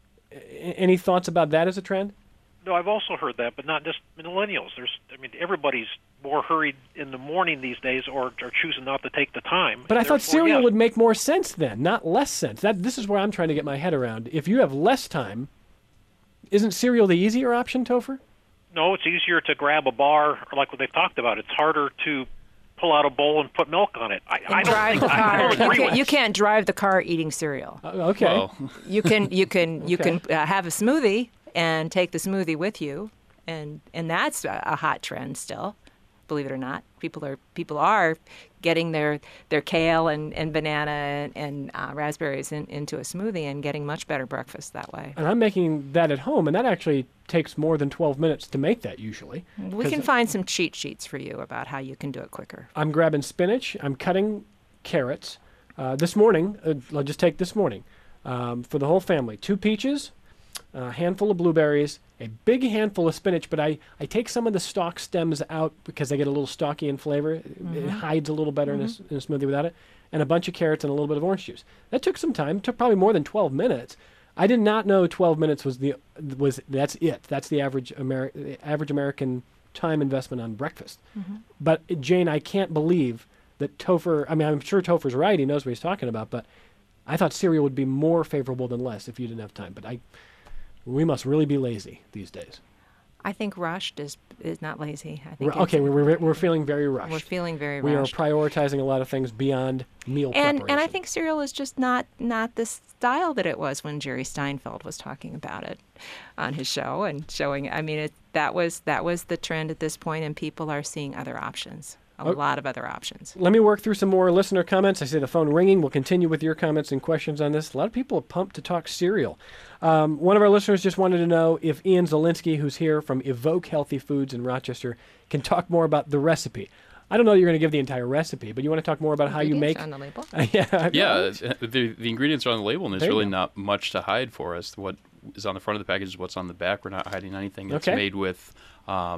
any thoughts about that as a trend? No, I've also heard that, but not just millennials. There's, I mean, everybody's more hurried in the morning these days, or are choosing not to take the time. But I thought cereal yes. would make more sense then, not less sense. That this is where I'm trying to get my head around. If you have less time, isn't cereal the easier option, Topher? No, it's easier to grab a bar, or like what they've talked about. It's harder to pull out a bowl and put milk on it. I, I don't drive think the car. I don't You agree can't, with you can't drive the car eating cereal. Uh, okay. Well, You can you can you Okay. can uh, have a smoothie and take the smoothie with you, and and that's a, a hot trend still. Believe it or not, people are people are getting their their kale and, and banana and, and uh, raspberries in, into a smoothie and getting much better breakfast that way. And I'm making that at home, and that actually takes more than twelve minutes to make that usually. We 'Cause can find some cheat sheets for you about how you can do it quicker. I'm grabbing spinach. I'm cutting carrots. Uh, this morning, uh, I'll just take this morning, um, for the whole family, two peaches, a handful of blueberries, a big handful of spinach, but I, I take some of the stalk stems out because they get a little stalky in flavor. It- Mm-hmm. It hides a little better in, a, s- in a smoothie without it. And a bunch of carrots and a little bit of orange juice. That took some time. It took probably more than twelve minutes. I did not know twelve minutes was the was that's it. That's the average Ameri- average American time investment on breakfast. Mm-hmm. But uh, Jane, I can't believe that Topher. I mean, I'm sure Topher's right. He knows what he's talking about. But I thought cereal would be more favorable than less if you didn't have time. But I, we must really be lazy these days. I think rushed is is not lazy. I think We're, okay, it's- we're, we're we're feeling very rushed. We're feeling very we rushed. are prioritizing a lot of things beyond meal and preparation. and I think cereal is just not not the style that it was when Jerry Steinfeld was talking about it on his show and showing. I mean, it that was that was the trend at this point, and people are seeing other options, a Oh. lot of other options. Let me work through some more listener comments. I see the phone ringing. We'll continue with your comments and questions on this. A lot of people are pumped to talk cereal. Um, one of our listeners just wanted to know if Ian Zielinski, who's here from Evoke Healthy Foods in Rochester, can talk more about the recipe. I don't know you're going to give the entire recipe, but you want to talk more about how you make... Ingredients on the label. yeah. yeah, the, the ingredients are on the label, and there's There you really go. not much to hide for us. What is on the front of the package is what's on the back. We're not hiding anything. It's Okay. made with um,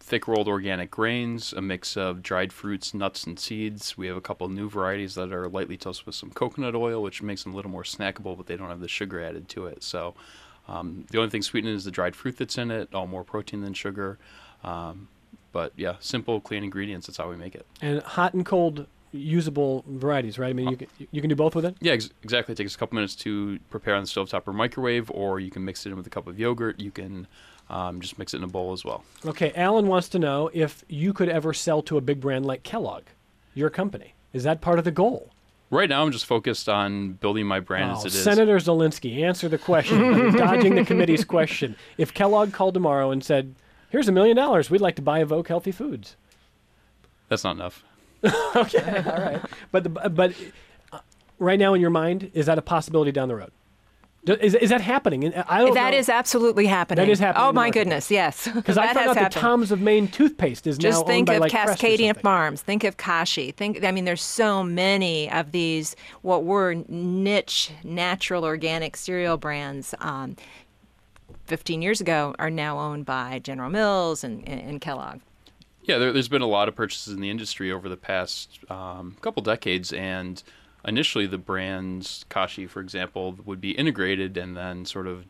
thick rolled organic grains, a mix of dried fruits, nuts, and seeds. We have a couple new varieties that are lightly toasted with some coconut oil, which makes them a little more snackable, but they don't have the sugar added to it. So um, the only thing sweetened is the dried fruit that's in it, all more protein than sugar. Um, but yeah, simple, clean ingredients. That's how we make it. And hot and cold usable varieties, right? I mean, you can, you can do both with it? Yeah, ex- exactly. It takes a couple minutes to prepare on the stovetop or microwave, or you can mix it in with a cup of yogurt. You can um, just mix it in a bowl as well. Okay, Alan wants to know if you could ever sell to a big brand like Kellogg, your company. Is that part of the goal? Right now, I'm just focused on building my brand oh, as it is. Senator Zelensky, answer the question. You're dodging the committee's question. If Kellogg called tomorrow and said, here's a million dollars, we'd like to buy Evoke Healthy Foods. That's not enough. Okay, all right. But the, but uh, right now in your mind, is that a possibility down the road? Do, is is that happening? I don't that know. is absolutely happening. That is happening. Oh my goodness, yes. Because I found out that Tom's of Maine toothpaste is Just now think owned of by like Crest or Cascadian something. Farms. Think of Kashi. Think. I mean, there's so many of these what were niche, natural, organic cereal brands. Um, Fifteen years ago, are now owned by General Mills and, and, and Kellogg. Yeah, there, there's been a lot of purchases in the industry over the past um, couple decades, and initially the brands, Kashi, for example, would be integrated and then sort of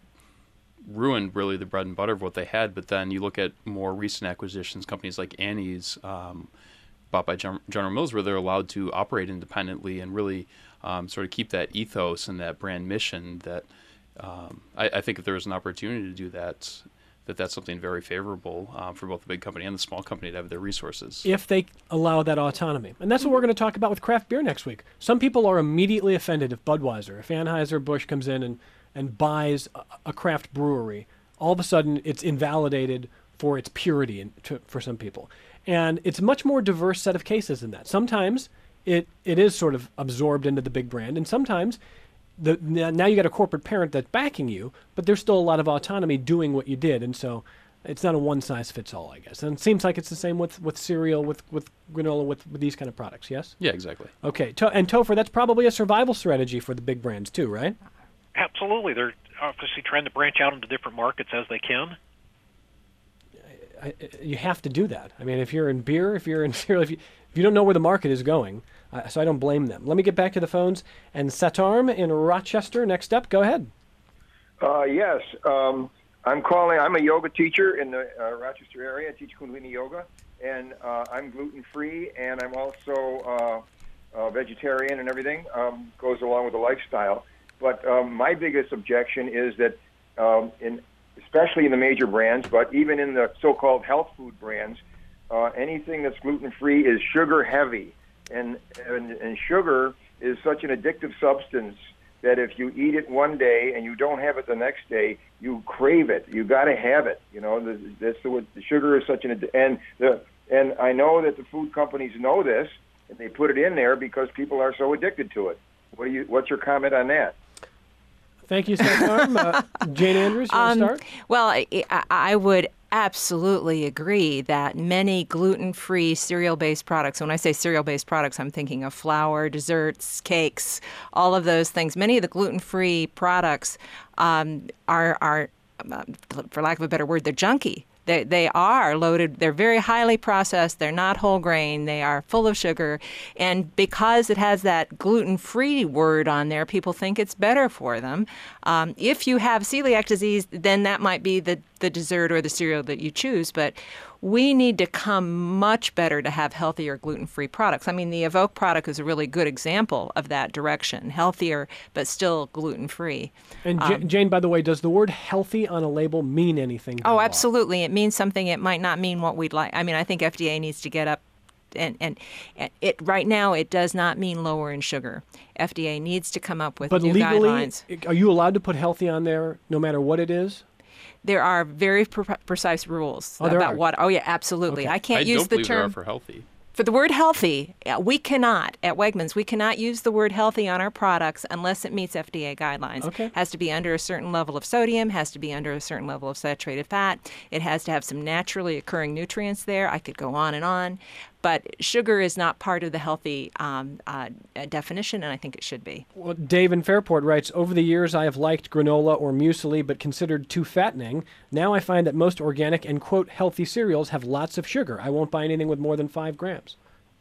ruined really the bread and butter of what they had. But then you look at more recent acquisitions, companies like Annie's, um, bought by Gen- General Mills, where they're allowed to operate independently and really um, sort of keep that ethos and that brand mission that um, I, I think if there was an opportunity to do that, that that's something very favorable um, for both the big company and the small company to have their resources. If they allow that autonomy. And that's what we're going to talk about with craft beer next week. Some people are immediately offended if Budweiser, if Anheuser-Busch comes in and, and buys a, a craft brewery. All of a sudden, it's invalidated for its purity in, to, for some people. And it's a much more diverse set of cases than that. Sometimes it, it is sort of absorbed into the big brand, and sometimes The, now you got a corporate parent that's backing you, but there's still a lot of autonomy doing what you did, and so it's not a one-size-fits-all, I guess. And it seems like it's the same with, with cereal, with, with granola, with, with these kind of products, yes? Yeah, exactly. Okay, to, and Topher, that's probably a survival strategy for the big brands too, right? Absolutely. They're obviously trying to branch out into different markets as they can. I, I, you have to do that. I mean, if you're in beer, if you're in cereal, if you, if you don't know where the market is going, Uh, so I don't blame them. Let me get back to the phones. And Satarm in Rochester, next up. Go ahead. Uh, yes. Um, I'm calling. I'm a yoga teacher in the uh, Rochester area. I teach Kundalini Yoga. And uh, I'm gluten-free, and I'm also uh, uh, vegetarian and everything. Um, goes along with the lifestyle. But um, my biggest objection is that, um, in, especially in the major brands, but even in the so-called health food brands, uh, anything that's gluten-free is sugar-heavy. And, and and sugar is such an addictive substance that if you eat it one day and you don't have it the next day, you crave it. You got to have it. You know, the, that's the, the sugar is such an and the and I know that the food companies know this and they put it in there because people are so addicted to it. What do you? What's your comment on that? Thank you, Satarm. uh, Jane Andrews, you want to Um, start? well, I, I would absolutely agree that many gluten-free cereal-based products, when I say cereal-based products, I'm thinking of flour, desserts, cakes, all of those things. Many of the gluten-free products um, are, are, for lack of a better word, they're junky. They they are loaded. They're very highly processed. They're not whole grain. They are full of sugar. And because it has that gluten-free word on there, people think it's better for them. Um, if you have celiac disease, then that might be the, the dessert or the cereal that you choose. But we need to come much better to have healthier gluten-free products. I mean, the Evoke product is a really good example of that direction. Healthier, but still gluten-free. And J- Um, Jane, by the way, does the word healthy on a label mean anything? Oh, absolutely. It means something. It might not mean what we'd like. I mean, I think F D A needs to get up and, and, and it right now it does not mean lower in sugar. F D A needs to come up with But new legally, guidelines. are you allowed to put healthy on there no matter what it is? There are very pre- precise rules Oh, there about are? what. Oh, yeah, absolutely. Okay. I can't I use don't the believe there are term for healthy. for the word healthy. uh, We cannot at Wegmans. We cannot use the word healthy on our products unless it meets F D A guidelines. Okay. Has to be under a certain level of sodium. Has to be under a certain level of saturated fat. It has to have some naturally occurring nutrients there. I could go on and on. But sugar is not part of the healthy um, uh, definition, and I think it should be. Well, Dave in Fairport writes, over the years I have liked granola or muesli but considered too fattening. Now I find that most organic and, quote, healthy cereals have lots of sugar. I won't buy anything with more than five grams.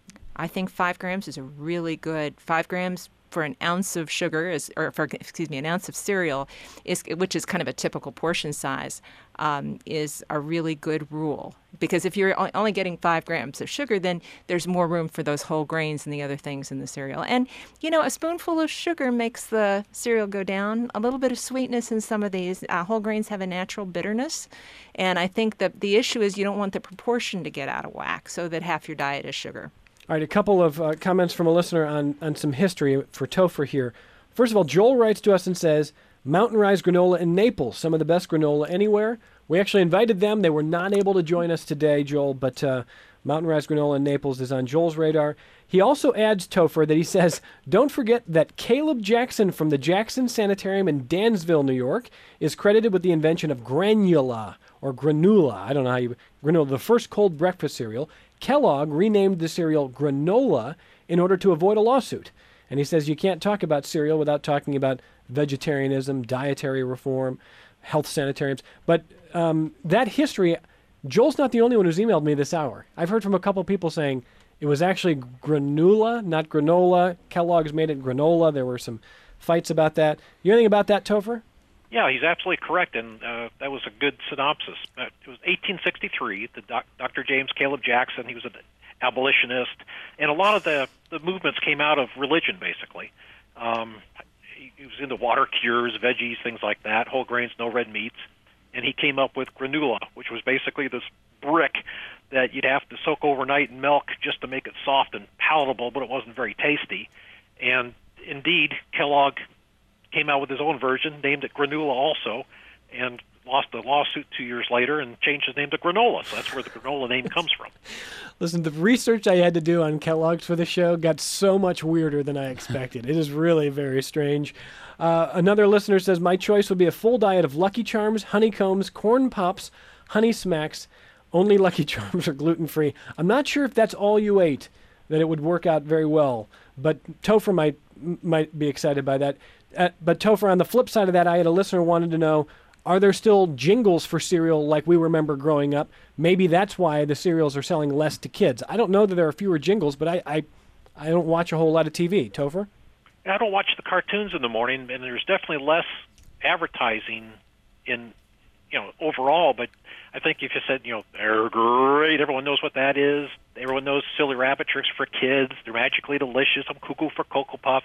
I think five grams is a really good, five grams for an ounce of sugar, is, or for, excuse me, an ounce of cereal, is which is kind of a typical portion size, um, is a really good rule. Because if you're only getting five grams of sugar, then there's more room for those whole grains and the other things in the cereal. And, you know, a spoonful of sugar makes the cereal go down. A little bit of sweetness in some of these. Uh, whole grains have a natural bitterness. And I think that the issue is you don't want the proportion to get out of whack so that half your diet is sugar. All right, a couple of uh, comments from a listener on, on some history for Topher here. First of all, Joel writes to us and says, Mountain Rise Granola in Naples, some of the best granola anywhere. We actually invited them. They were not able to join us today, Joel, but uh, Mountain Rise Granola in Naples is on Joel's radar. He also adds, Topher, that he says, don't forget that Caleb Jackson from the Jackson Sanitarium in Dansville, New York, is credited with the invention of granula, or granula, I don't know how you, granola, the first cold breakfast cereal. Kellogg renamed the cereal granola in order to avoid a lawsuit. And he says you can't talk about cereal without talking about vegetarianism, dietary reform, health sanitariums. But um, that history, Joel's not the only one who's emailed me this hour. I've heard from a couple people saying it was actually granula, not granola. Kellogg's made it granola. There were some fights about that. You know anything about that, Topher? Yeah, he's absolutely correct, and uh, that was a good synopsis. Uh, it was eighteen sixty-three. The doc, Doctor James Caleb Jackson, he was an abolitionist, and a lot of the, the movements came out of religion, basically. Um, he, he was into water cures, veggies, things like that, whole grains, no red meats, and he came up with granula, which was basically this brick that you'd have to soak overnight in milk just to make it soft and palatable, but it wasn't very tasty. And indeed, Kellogg came out with his own version, named it granola also, and lost a lawsuit two years later and changed his name to granola. So that's where the granola name comes from. Listen, the research I had to do on Kellogg's for the show got so much weirder than I expected. It is really very strange. Uh, another listener says, my choice would be a full diet of Lucky Charms, Honeycombs, Corn Pops, Honey Smacks. Only Lucky Charms are gluten-free. I'm not sure if that's all you ate, that it would work out very well. But Topher might might be excited by that. Uh, but Topher, on the flip side of that, I had a listener who wanted to know, are there still jingles for cereal like we remember growing up? Maybe that's why the cereals are selling less to kids. I don't know that there are fewer jingles, but I, I, I don't watch a whole lot of T V. Topher? I don't watch the cartoons in the morning, and there's definitely less advertising in, you know, overall. But I think if you said, you know, they're great, everyone knows what that is. Everyone knows Silly Rabbit Tricks for kids. They're magically delicious. I'm cuckoo for Cocoa Puffs.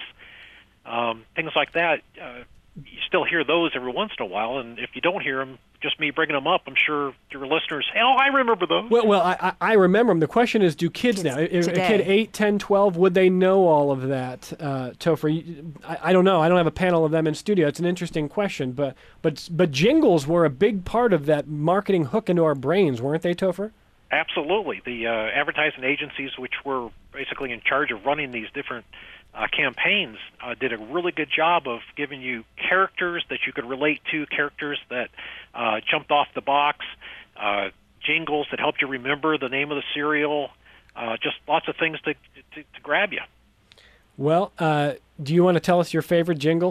Um, things like that. Uh, you still hear those every once in a while, and if you don't hear them, just me bringing them up, I'm sure your listeners say, oh, I remember those. Well, well, I, I remember them. The question is, do kids, kids now, if, a kid eight, ten, twelve, would they know all of that? Uh, Topher, I, I don't know. I don't have a panel of them in studio. It's an interesting question, but but but jingles were a big part of that marketing hook into our brains, weren't they, Topher? Absolutely. The uh, advertising agencies, which were basically in charge of running these different uh, campaigns, uh, did a really good job of giving you characters that you could relate to, characters that uh, jumped off the box, uh, jingles that helped you remember the name of the cereal, uh, just lots of things to, to, to grab you. Well, uh, do you want to tell us your favorite jingle?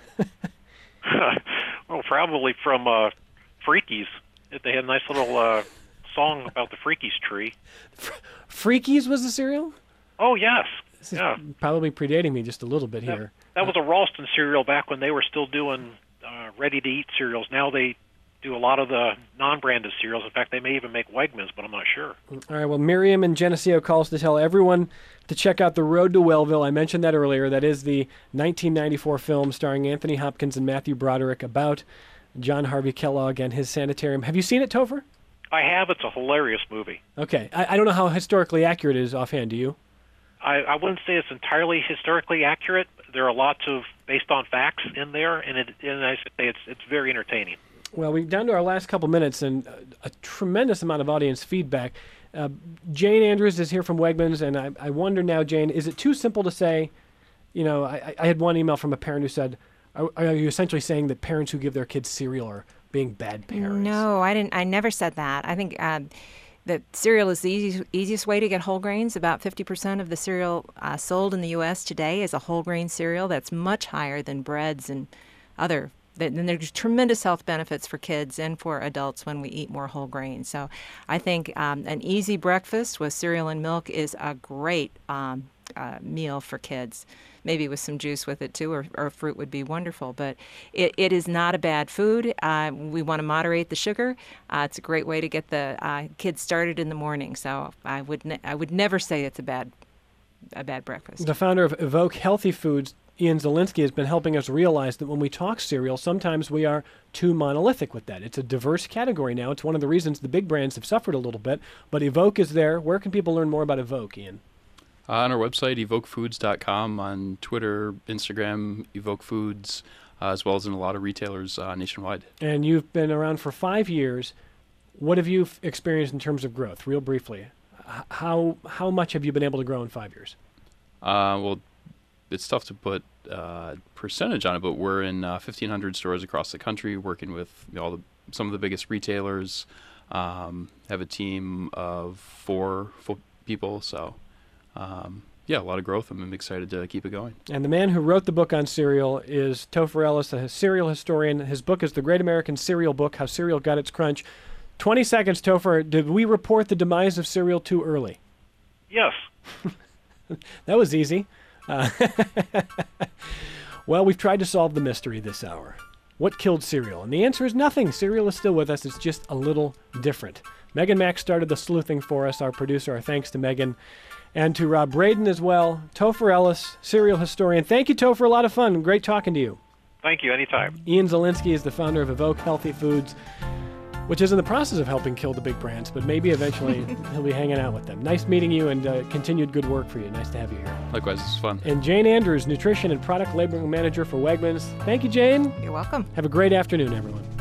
Well, probably from uh, Freakies. They had a nice little uh, song about the Freakies tree. Freakies was the cereal? Oh, yes. This is yeah. probably predating me just a little bit that, here. That was a Ralston cereal back when they were still doing uh, ready-to-eat cereals. Now they do a lot of the non-branded cereals. In fact, they may even make Wegmans, but I'm not sure. All right, well, Miriam in Geneseo calls to tell everyone to check out The Road to Wellville. I mentioned that earlier. That is the nineteen ninety-four film starring Anthony Hopkins and Matthew Broderick about John Harvey Kellogg and his sanitarium. Have you seen it, Topher? I have. It's a hilarious movie. Okay. I, I don't know how historically accurate it is offhand. Do you? I, I wouldn't say it's entirely historically accurate. There are lots of based on facts in there, and, it, and I say it's it's very entertaining. Well, we're down to our last couple minutes, and a, a tremendous amount of audience feedback. Uh, Jane Andrews is here from Wegmans, and I, I wonder now, Jane, is it too simple to say, you know, I, I had one email from a parent who said, are, are you essentially saying that parents who give their kids cereal are being bad parents? No, I didn't. I never said that. I think um, that cereal is the easy, easiest way to get whole grains. About fifty percent of the cereal uh, sold in the U S today is a whole grain cereal. That's much higher than breads and other. Then there's tremendous health benefits for kids and for adults when we eat more whole grains. So I think um, an easy breakfast with cereal and milk is a great um, uh, meal for kids. Maybe with some juice with it too, or, or fruit would be wonderful. But it, it is not a bad food. Uh, we want to moderate the sugar. Uh, it's a great way to get the uh, kids started in the morning. So I would ne- I would never say it's a bad a bad breakfast. The founder of Evoke Healthy Foods, Ian Zielinski, has been helping us realize that when we talk cereal, sometimes we are too monolithic with that. It's a diverse category now. It's one of the reasons the big brands have suffered a little bit. But Evoke is there. Where can people learn more about Evoke, Ian? Uh, on our website, evoke foods dot com, on Twitter, Instagram, Evoke Foods, uh, as well as in a lot of retailers uh, nationwide. And you've been around for five years. What have you f- experienced in terms of growth, real briefly? H- how how much have you been able to grow in five years? Uh, well, it's tough to put uh, percentage on it, but we're in uh, fifteen hundred stores across the country, working with you know, all the, some of the biggest retailers. Um, have a team of four, four people, so... Um, yeah, a lot of growth. I'm excited to keep it going. And the man who wrote the book on cereal is Topher Ellis, a cereal historian. His book is The Great American Cereal Book, How Cereal Got Its Crunch. twenty seconds, Topher. Did we report the demise of cereal too early? Yes. That was easy. Uh, well, we've tried to solve the mystery this hour. What killed cereal? And the answer is nothing. Cereal is still with us. It's just a little different. Megan Mack started the sleuthing for us, our producer. Our thanks to Megan. And to Rob Braden as well. Topher Ellis, cereal historian. Thank you, Topher. A lot of fun. Great talking to you. Thank you. Anytime. Ian Zielinski is the founder of Evoke Healthy Foods, which is in the process of helping kill the big brands, but maybe eventually he'll be hanging out with them. Nice meeting you, and uh, continued good work for you. Nice to have you here. Likewise, this is fun. And Jane Andrews, Nutrition and Product Labeling Manager for Wegmans. Thank you, Jane. You're welcome. Have a great afternoon, everyone.